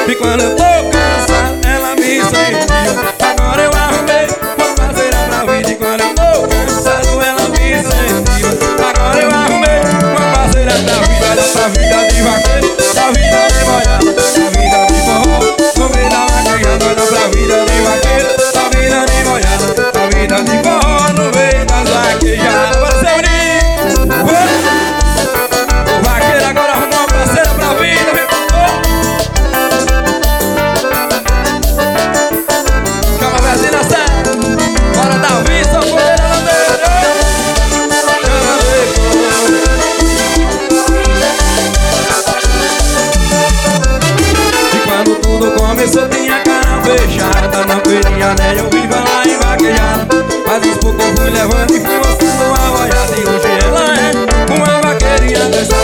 E quando eu tô cansado, ela me incentiva. Agora eu arrumei uma parceira pra vida. E quando eu tô cansado, ela me incentiva. Agora eu arrumei uma parceira pra vida. Olha pra vida de vaqueiro, pra vida de boiada, pra vida de forró, no meio da vaquejada. Olha pra vida de vaqueiro, pra vida de boiada, pra vida de forró, no meio das vaquejadas. Bora ser bonito! O vaqueiro agora arrumou uma parceira pra vida, meu povo. Chama a Verzinha certa. Bora dar vista, poeira na beira. E quando tudo começou tinha cara fechada. Não queria nem ouvir falar em vaquejada. Mas aos poucos eu fui levando e fui mostrando uma boiada. E hoje ela é uma vaqueirinha dessa